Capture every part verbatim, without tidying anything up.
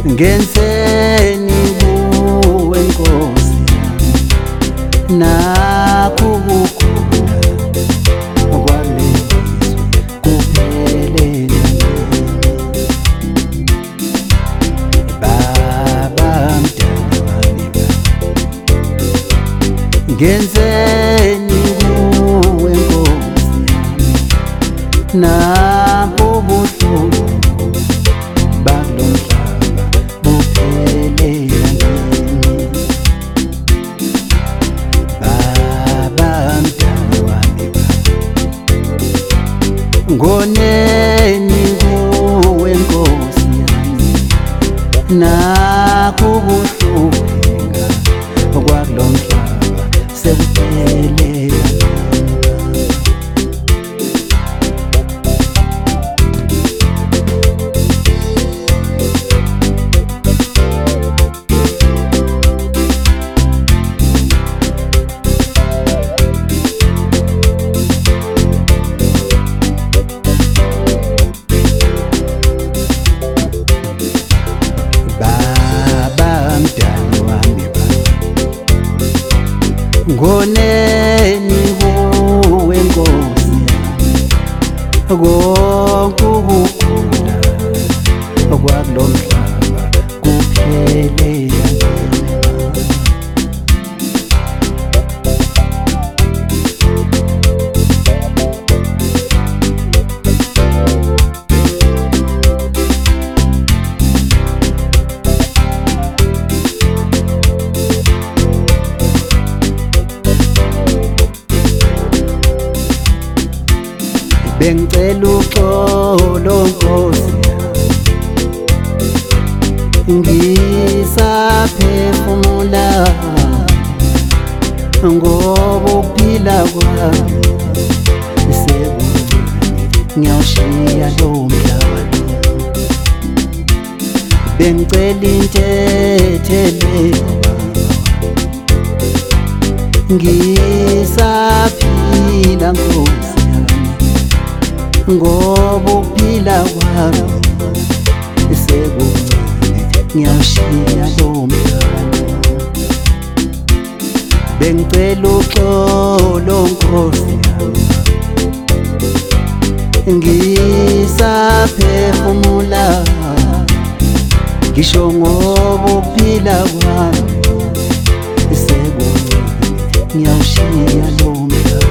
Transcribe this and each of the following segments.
ngenzeni kuwe Nkosi yami nakho ukukhula kwalelizwe kuphelele Baba mdali wami ngenzeni kuwe Nkosi yami nakho ubuhlungu balo mhlaba buphelele Baba mdali wami ngoneni kuwe Nkosi yami nakho ubuhlungu kwalo mhlaba sekuphelele ngoneni kuwe Nkosi yami konke ukukhula kwalo mhlaba kuphelele Bengicela uxolo Nkosi yami ngisaphefumula ngoba ukuphila kwami sekuncane ngiyawushiya lo mhlaba bengicela intethelelo ngisaphila Nkosi ngoba ukuphila kwami sekuncane ngiyawushiya lo mhlaba bengicela uxolo Nkosi yami ngisaphefumula ngisho ngoba ukuphila kwami sekuncane ngiyawushiya lo mhlaba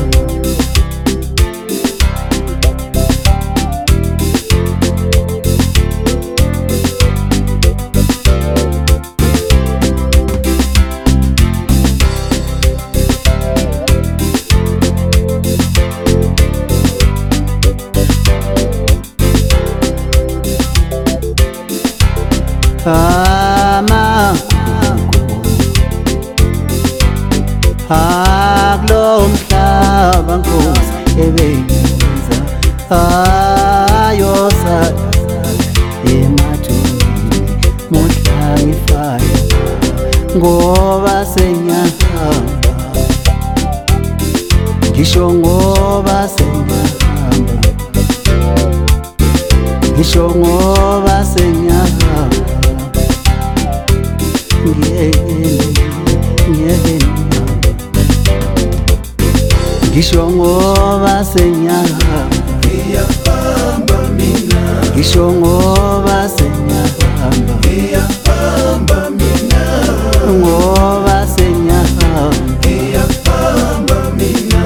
akulo mhlaba Nkosi ebengiwenza ayosala emathuneni muhla ngifaya ngoba senyahamba ngisho ngoba senyahamba ngisho ngoba senyahamba ngisho ngoba senyahamba ngiyahamba mina ngisho ngoba senyahamba ngiyahamba mina ngoba senyahamba ngiyahamba mina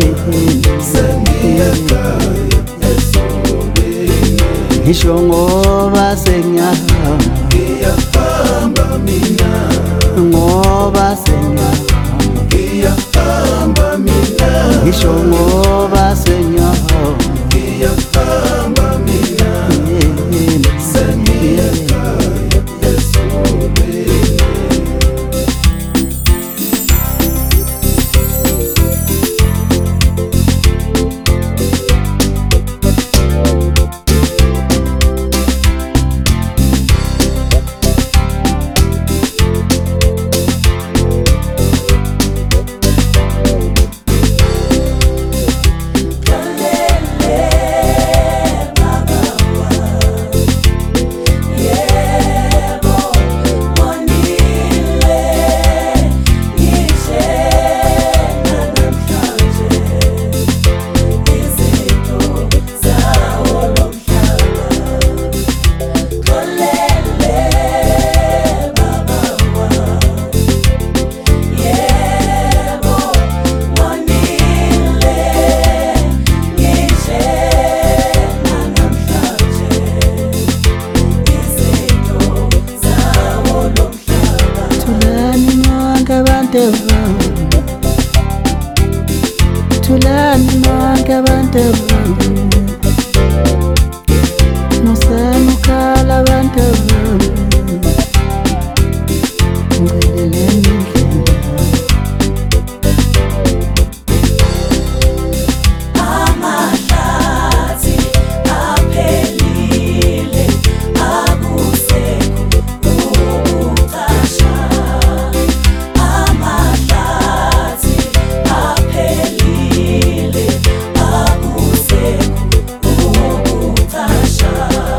sengiyakhaya esolweni ngisho ngoba senyahamba ngiyahamba mina ngoba senyahamba ngiyahamba mina ngisho ngoba senyahamba ngiyahamba mina sengiyakhaya esolweni Thulani nonke abantu musanukhala abantu ngileleni amahlathi aphelile akusekho ukucasha amahlathi aphelile akusekho ukucasha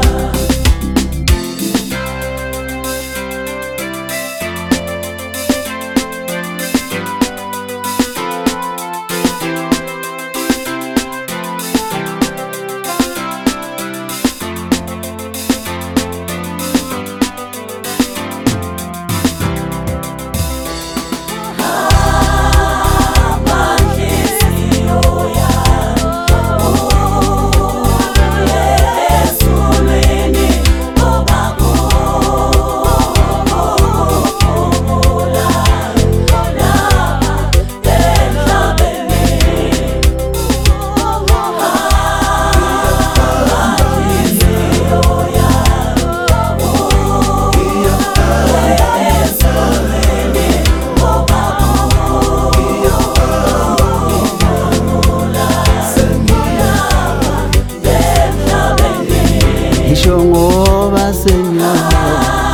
ngisho ngoba senyawo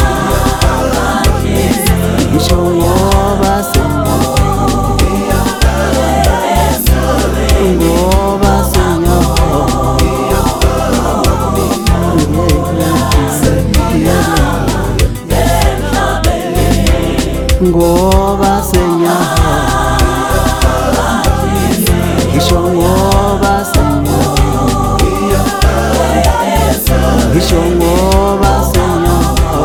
ngisho ngoba senyawo ngoba senyawo ngoba senyawo ngisho ngoba senyawo ngisho ngoba senyawo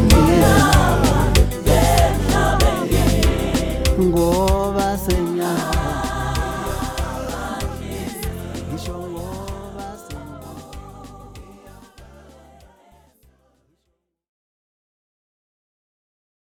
ngoba senyawo